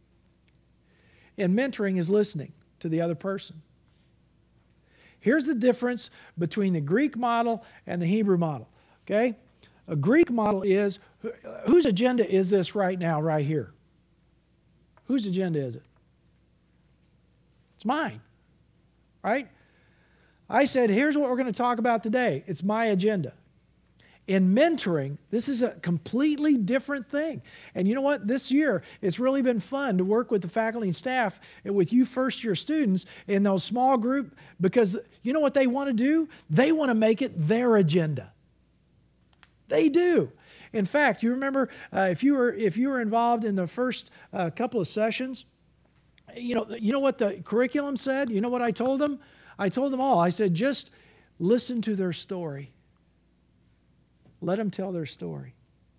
[SPEAKER 1] in mentoring is listening to the other person. Here's the difference between the Greek model and the Hebrew model, okay? A Greek model is, whose agenda is this right now, right here? Whose agenda is it? It's mine, right? I said, here's what we're going to talk about today. It's my agenda. In mentoring, this is a completely different thing. And you know what? This year, it's really been fun to work with the faculty and staff and with you first-year students in those small group, because you know what they want to do? They want to make it their agenda. They do. In fact, you remember uh, if you were if you were involved in the first uh, couple of sessions, you know you know what the curriculum said? You know what I told them? I told them all. I said, just listen to their story. Let them tell their story.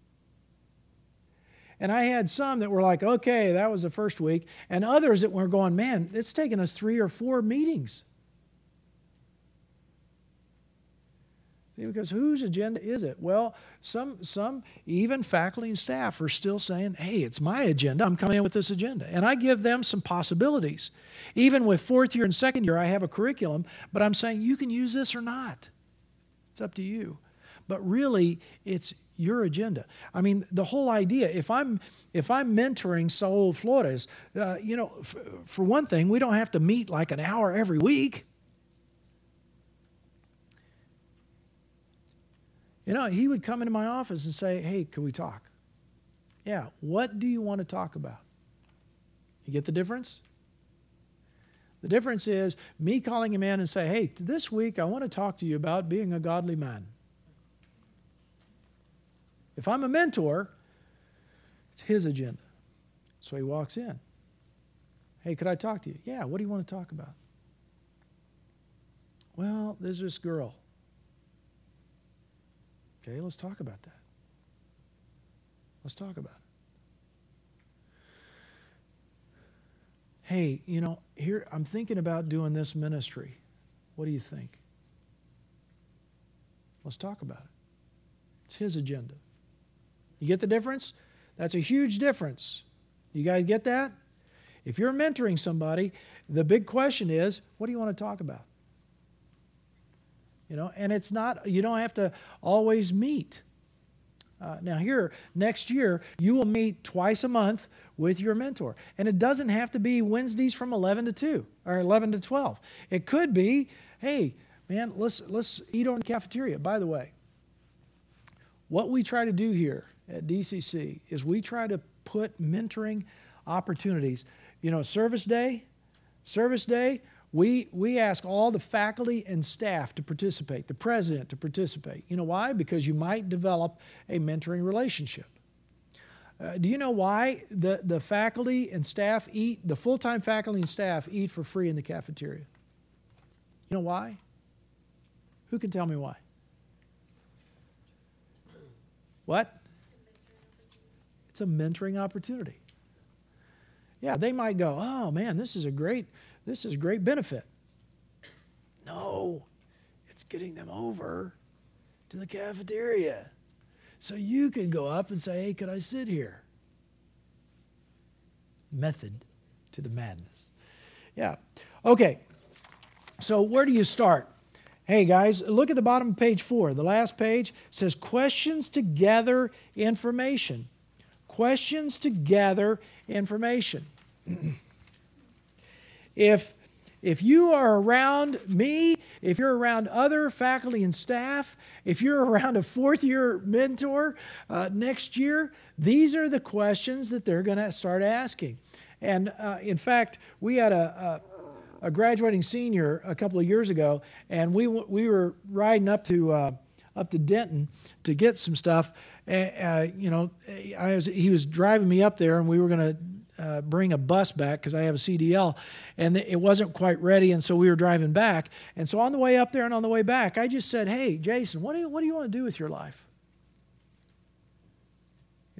[SPEAKER 1] And I had some that were like, okay, that was the first week, and others that were going, man, it's taken us three or four meetings. See, because whose agenda is it? Well, some, some, even faculty and staff are still saying, hey, it's my agenda. I'm coming in with this agenda. And I give them some possibilities. Even with fourth year and second year, I have a curriculum, but I'm saying you can use this or not. It's up to you. But really, it's your agenda. I mean, the whole idea, if I'm if I'm mentoring Saul Flores, uh, you know, f- for one thing, we don't have to meet like an hour every week. You know, he would come into my office and say, hey, can we talk? Yeah, what do you want to talk about? You get the difference? The difference is me calling him in and say, hey, this week I want to talk to you about being a godly man. If I'm a mentor, it's his agenda. So he walks in. Hey, could I talk to you? Yeah, what do you want to talk about? Well, there's this girl. Okay, let's talk about that. Let's talk about it. Hey, you know, here I'm thinking about doing this ministry. What do you think? Let's talk about it. It's his agenda. You get the difference? That's a huge difference. You guys get that? If you're mentoring somebody, the big question is, what do you want to talk about? You know, and it's not, you don't have to always meet. Uh, now here, next year, you will meet twice a month with your mentor. And it doesn't have to be Wednesdays from eleven to two or eleven to twelve. It could be, hey, man, let's, let's eat over in the cafeteria. By the way, what we try to do here at D C C is we try to put mentoring opportunities. You know, service day, service day, we, we ask all the faculty and staff to participate, the president to participate. You know why? Because you might develop a mentoring relationship. Uh, do you know why the, the faculty and staff eat, the full-time faculty and staff eat for free in the cafeteria? You know why? Who can tell me why? What? It's a mentoring opportunity. Yeah, they might go, oh man, this is a great, this is a great benefit. No, it's getting them over to the cafeteria. So you can go up and say, hey, could I sit here? Method to the madness. Yeah. Okay. So where do you start? Hey guys, look at the bottom of page four. The last page says questions to gather information. Questions to gather information. if, if you are around me, if you're around other faculty and staff, if you're around a fourth year mentor uh, next year, these are the questions that they're going to start asking. And uh, in fact, we had a, a, a graduating senior a couple of years ago, and we we were riding up to uh, up to Denton to get some stuff. Uh, you know, I was he was driving me up there, and we were going to uh, bring a bus back because I have a C D L, and it wasn't quite ready, and so we were driving back. And so on the way up there and on the way back, I just said, "Hey, Jason, what do you what do you want to do with your life?"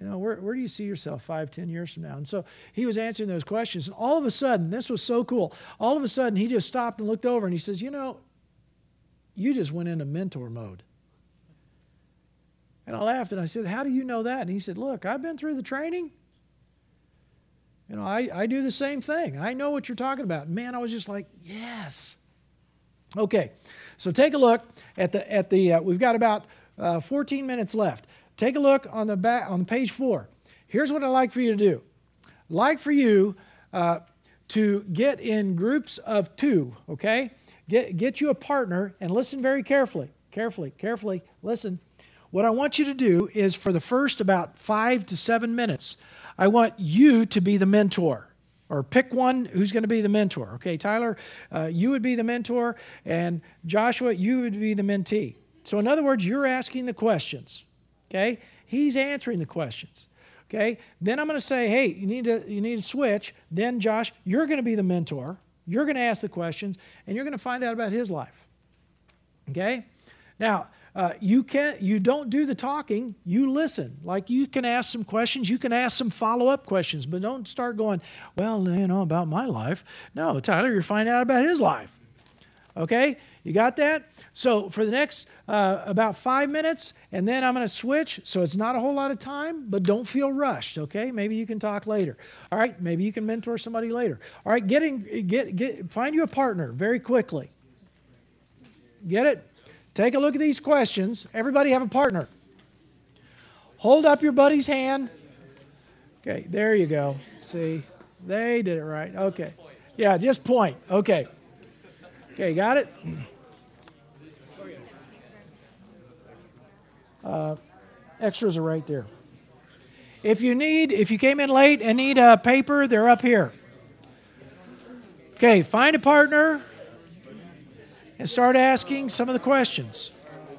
[SPEAKER 1] You know, where, where do you see yourself five, ten years from now? And so he was answering those questions. And all of a sudden, this was so cool. All of a sudden, he just stopped and looked over and he says, you know, you just went into mentor mode. And I laughed and I said, how do you know that? And he said, look, I've been through the training. You know, I, I do the same thing. I know what you're talking about. Man, I was just like, yes. Okay, so take a look at the, at the uh, we've got about uh, fourteen minutes left. Take a look on the back, on page four. Here's what I'd like for you to do. I'd like for you uh, to get in groups of two, okay? Get, get you a partner and listen very carefully, carefully, carefully, listen. What I want you to do is for the first about five to seven minutes, I want you to be the mentor, or pick one who's going to be the mentor. Okay, Tyler, uh, you would be the mentor, and Joshua, you would be the mentee. So in other words, you're asking the questions, okay? He's answering the questions, okay? Then I'm going to say, hey, you need to, you need to switch. Then Josh, you're going to be the mentor. You're going to ask the questions, and you're going to find out about his life, okay? Now, Uh, you can't, you don't do the talking, you listen. Like you can ask some questions, you can ask some follow-up questions, but don't start going, well, you know, about my life. No, Tyler, you're finding out about his life. Okay? You got that? So for the next uh, about five minutes, and then I'm going to switch. So it's not a whole lot of time, but don't feel rushed, okay? Maybe you can talk later. All right? Maybe you can mentor somebody later. All right? Getting, get, get, find you a partner very quickly. Get it? Take a look at these questions. Everybody have a partner. Hold up your buddy's hand. Okay, there you go. See, they did it right. Okay. Yeah, just point. Okay. Okay, got it? Uh, extras are right there. If you need, if you came in late and need a paper, they're up here. Okay, find a partner and start asking some of the questions.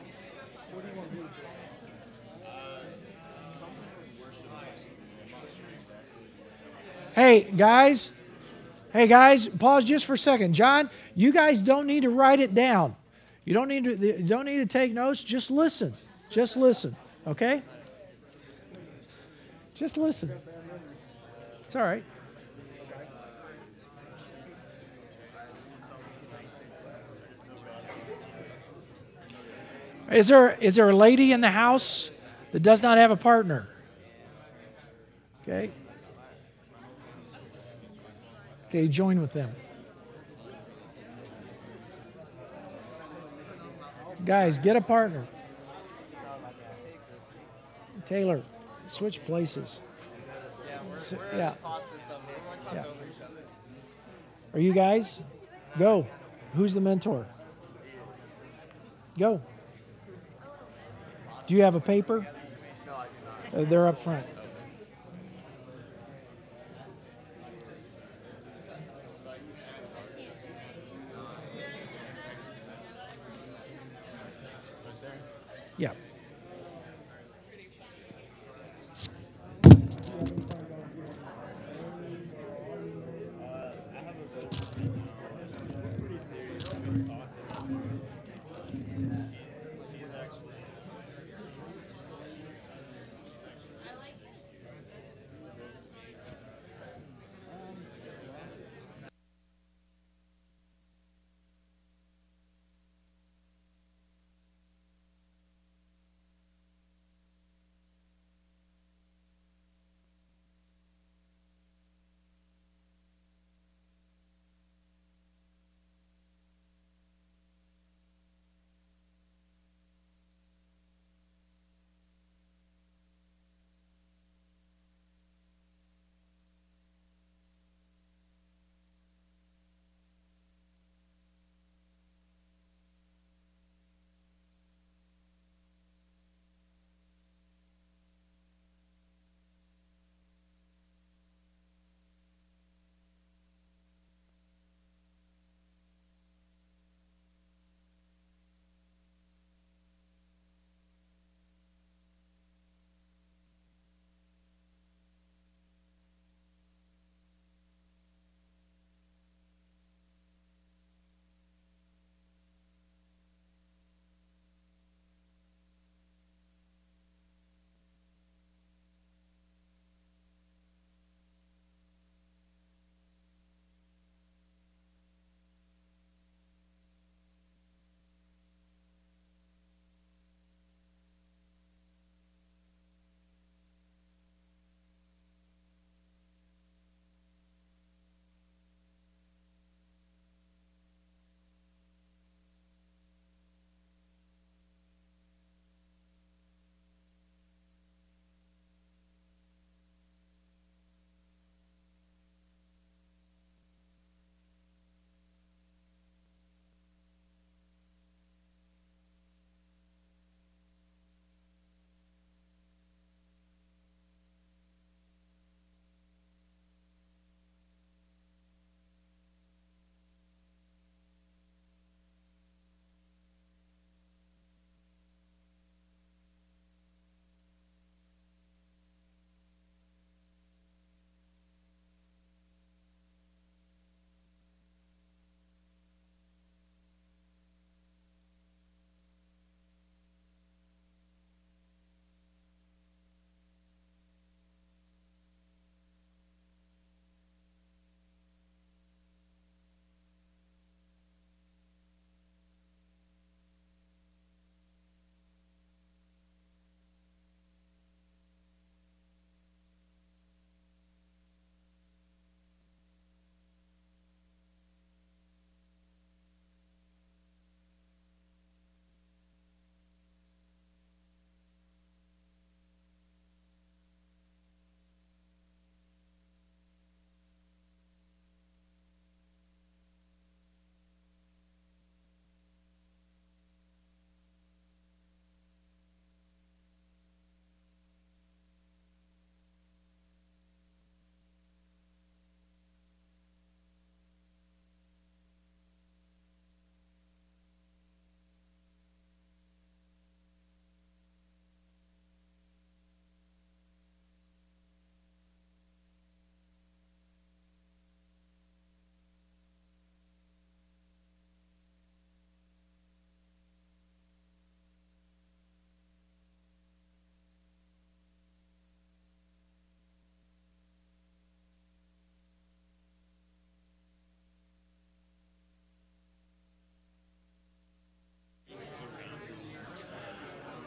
[SPEAKER 1] Hey, guys. Hey, guys, pause just for a second. John, you guys don't need to write it down. You don't need to, you don't need to take notes. Just listen. Just listen, okay? Just listen. It's all right. Is there, is there a lady in the house that does not have a partner? Okay. Okay, join with them. Guys, get a partner. Taylor, switch places.
[SPEAKER 2] Yeah, we're,
[SPEAKER 1] So-
[SPEAKER 2] we're
[SPEAKER 1] yeah.
[SPEAKER 2] in the process of it. We're talking
[SPEAKER 1] Yeah.
[SPEAKER 2] over each other.
[SPEAKER 1] Are you guys? Go. Who's the mentor? Go. Do you have a paper?
[SPEAKER 2] No, I do not.
[SPEAKER 1] Uh, they're up front. Yeah.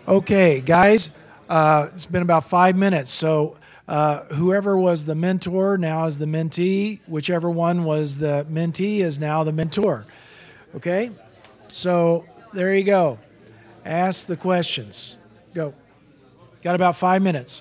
[SPEAKER 1] Okay, guys, uh, it's been about five minutes. So uh, whoever was the mentor now is the mentee. Whichever one was the mentee is now the mentor. Okay? So there you go. Ask the questions. Go. Got about five minutes.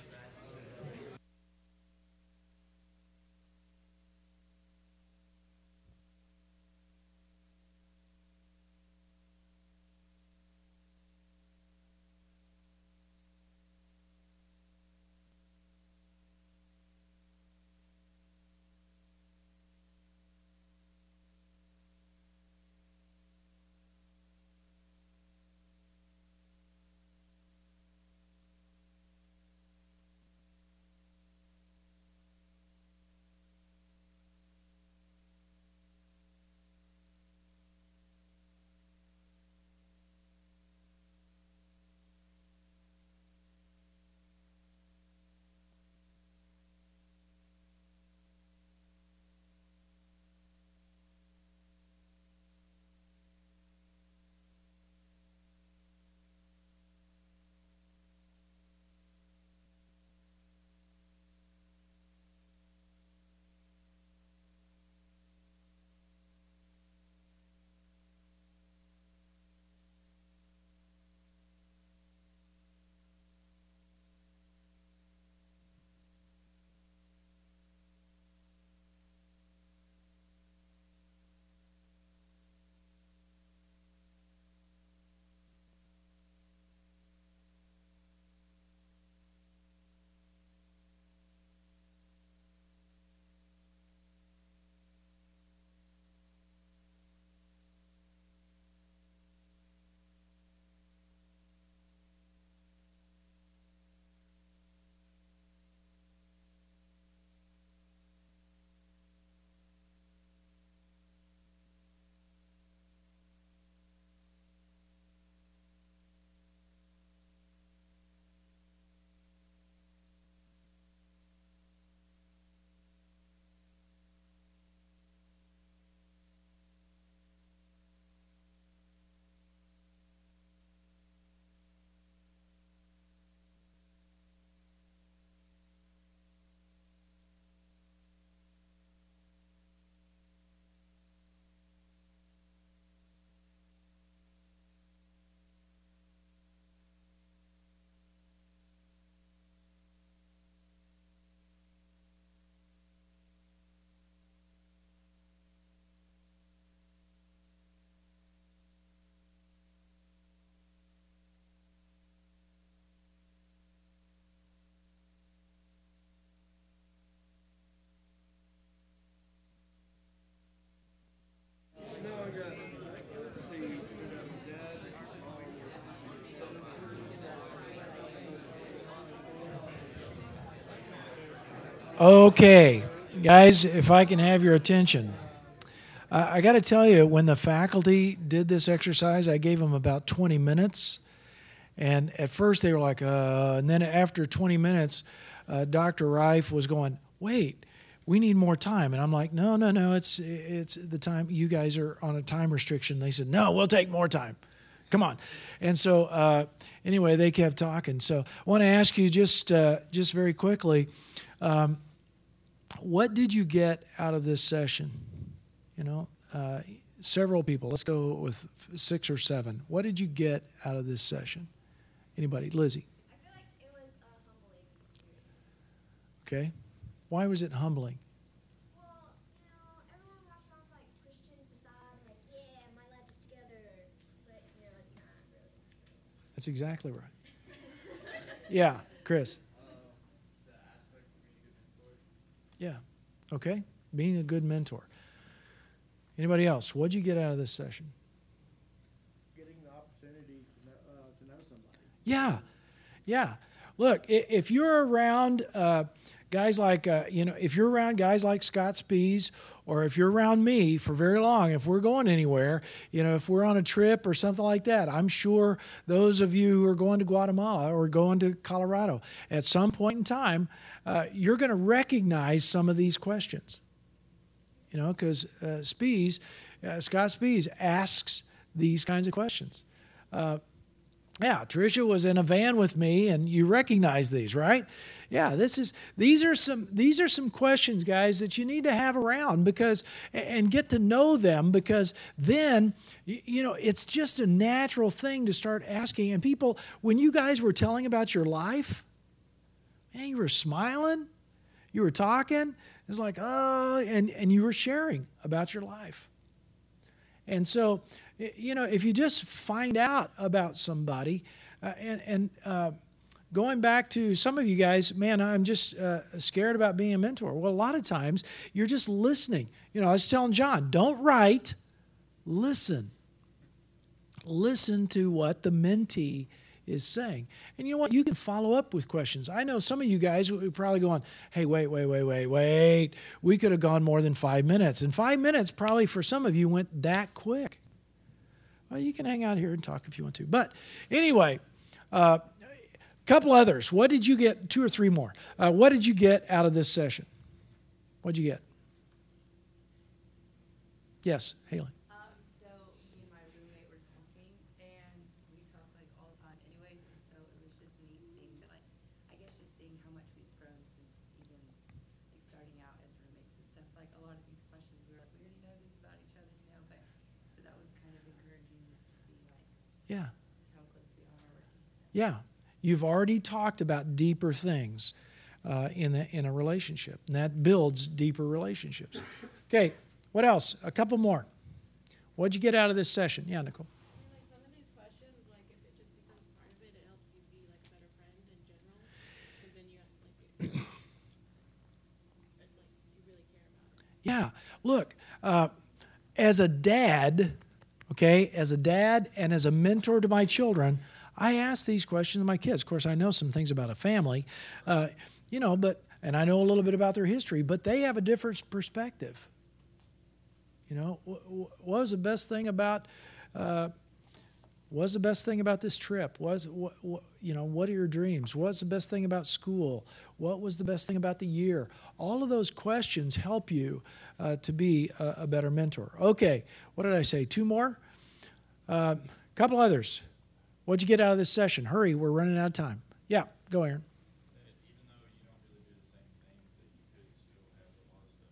[SPEAKER 1] Okay, guys, if I can have your attention. I, I got to tell you, when the faculty did this exercise, I gave them about twenty minutes. And at first they were like, uh, and then after twenty minutes, uh, Doctor Reif was going, wait, we need more time. And I'm like, no, no, no, it's, it's the time. You guys are on a time restriction. They said, no, we'll take more time. Come on. And so uh, anyway, they kept talking. So I want to ask you just, uh, just very quickly, um, what did you get out of this session? You know, uh, several people. Let's go with six or seven. What did you get out of this session? Anybody? Lizzie.
[SPEAKER 4] I feel like it was a humbling experience.
[SPEAKER 1] Okay. Why was it humbling?
[SPEAKER 4] Well, you know, everyone walks around with, like, Christian facade, like, yeah, my life is together, but, you know, it's not really.
[SPEAKER 1] That's exactly right. Yeah, Chris.
[SPEAKER 2] The aspects of being a good mentor.
[SPEAKER 1] Yeah. Okay. Being a good mentor. Anybody else? What'd you get out of this session?
[SPEAKER 3] Getting the opportunity to know, uh, to know somebody.
[SPEAKER 1] Yeah. Yeah. Look, i- if you're around uh, guys like, uh, you know, if you're around guys like Scott Spies, or if you're around me for very long, if we're going anywhere, you know, if we're on a trip or something like that, I'm sure those of you who are going to Guatemala or going to Colorado, at some point in time, uh, you're going to recognize some of these questions. You know, because uh, Spies, uh, Scott Spies asks these kinds of questions. Uh, Yeah, Tricia was in a van with me, and you recognize these, right? Yeah, this is these are some these are some questions, guys, that you need to have around because and get to know them because then you know it's just a natural thing to start asking. And people, when you guys were telling about your life, man, you were smiling, you were talking. It's like oh, and and you were sharing about your life. And so, you know, if you just find out about somebody, uh, and, and uh, going back to some of you guys, man, I'm just uh, scared about being a mentor. Well, a lot of times you're just listening. You know, I was telling John, don't write, listen. Listen to what the mentee is saying. And you know what? You can follow up with questions. I know some of you guys are probably going, hey, wait, wait, wait, wait, wait. We could have gone more than five minutes. And five minutes probably for some of you went that quick. Well, you can hang out here and talk if you want to. But anyway, a uh, couple others. What did you get? Two or three more. Uh, what did you get out of this session? What did you get? Yes, Haley.
[SPEAKER 5] Um, so me and my roommate were talking, and we talk like all the time anyways, and so it was just neat seeing that, like, I guess just seeing how much we've grown since even, like, starting out as roommates and stuff. Like, a lot of these questions, we were like, we already know this about each other, you know, but, so that was kind of encouraging just to see, like,
[SPEAKER 1] Yeah.
[SPEAKER 5] just how close we are already. So.
[SPEAKER 1] Yeah. You've already talked about deeper things uh, in, a, in a relationship, and that builds deeper relationships. Okay, what else? A couple more. What'd you get out of this session? Yeah, Nicole.
[SPEAKER 6] I mean, like some of these questions, like if it just becomes part of it, it helps you be like a better friend in general, because then you have like, it, like you really care about it.
[SPEAKER 1] Yeah, look, uh, as a dad, okay, as a dad and as a mentor to my children, I ask these questions of my kids. Of course, I know some things about a family, uh, you know, but and I know a little bit about their history, but they have a different perspective. You know, what was the best thing about? Uh, what's the best thing about this trip? Was what, what you know? What are your dreams? What's the best thing about school? What was the best thing about the year? All of those questions help you uh, to be a, a better mentor. Okay, what did I say? Two more. A uh, couple others. What'd you get out of this session? Hurry, we're running out of time. Yeah, go, Aaron.
[SPEAKER 7] Even though you don't really do the same things, that you could still have a lot of stuff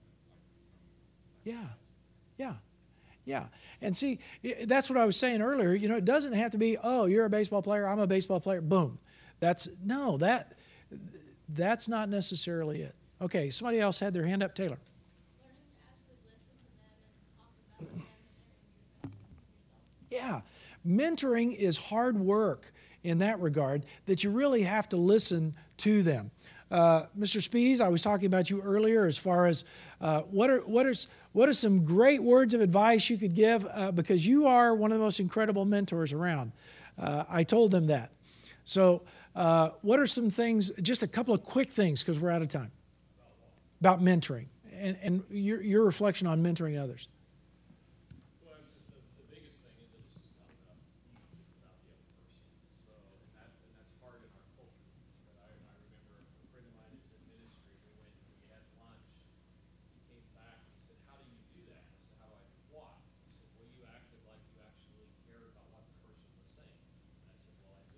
[SPEAKER 7] in common. Like,
[SPEAKER 1] Yeah, yeah, yeah. And see, that's what I was saying earlier. You know, it doesn't have to be, oh, you're a baseball player, I'm a baseball player, boom. That's, no, that that's not necessarily it. Okay, somebody else had their hand up. Taylor.
[SPEAKER 4] Learning to actually listen to them and talk about them and their yourself.
[SPEAKER 1] Yeah, mentoring is hard work in that regard, that you really have to listen to them. Uh, Mister Spees, I was talking about you earlier as far as uh, what are what are what are some great words of advice you could give uh, because you are one of the most incredible mentors around. Uh, I told them that. So, uh, what are some things? Just a couple of quick things because we're out of time. About mentoring and and your your reflection on mentoring others.
[SPEAKER 7] well, the, the, the biggest thing is that it's not about you, it's about the other person. So, and, that, and that's hard in our culture. But I, I remember a friend of mine who's in ministry, we went and we had lunch. He came back and he said, how do you do that? I said, how do I what? He said, well, you acted like you actually cared about what the person was saying. And I said, well, I do.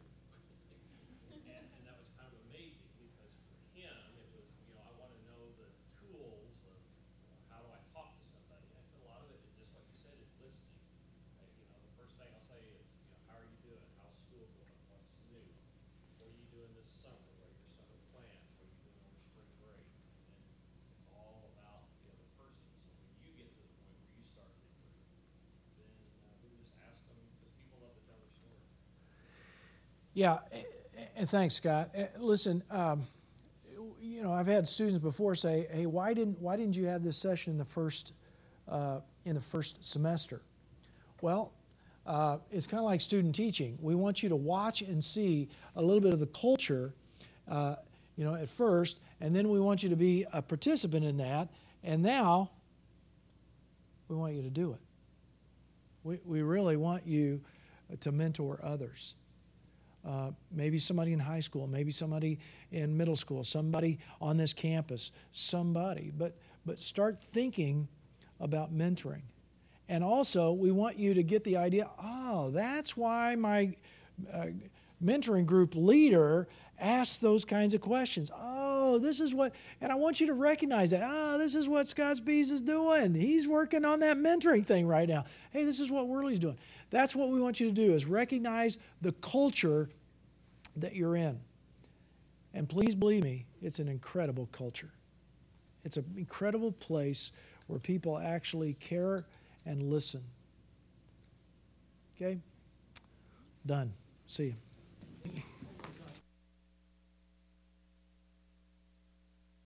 [SPEAKER 7] and, and that was kind of amazing because for him, it was, you know, I want to know the tools of, you know, how do I talk to somebody? And I said, a lot of it, just what you said, is listening. Like, you know, the first thing I'll say is, you know, how are you doing? How's school going? What's new? What are you doing this summer? What are your summer plans? What are you doing over spring break? And it's all about the other person. So when you get to the point where you start mentoring, then uh, we just ask them because people love to tell their story.
[SPEAKER 1] Yeah, and thanks, Scott. Uh, Listen, um, you know, I've had students before say, "Hey, why didn't why didn't you have this session in the first uh, in the first semester?" Well, uh, it's kind of like student teaching. We want you to watch and see a little bit of the culture, uh, you know, at first, and then we want you to be a participant in that. And now, we want you to do it. We we really want you to mentor others. Uh, maybe somebody in high school, maybe somebody in middle school, somebody on this campus, somebody. But but start thinking about mentoring. And also, we want you to get the idea, oh, that's why my uh, mentoring group leader asks those kinds of questions. Oh, this is what, and I want you to recognize that. Oh, this is what Scott Spees is doing. He's working on that mentoring thing right now. Hey, this is what Worley's doing. That's what we want you to do, is recognize the culture that you're in. And please believe me, it's an incredible culture. It's an incredible place where people actually care and listen. Okay? Done. See you.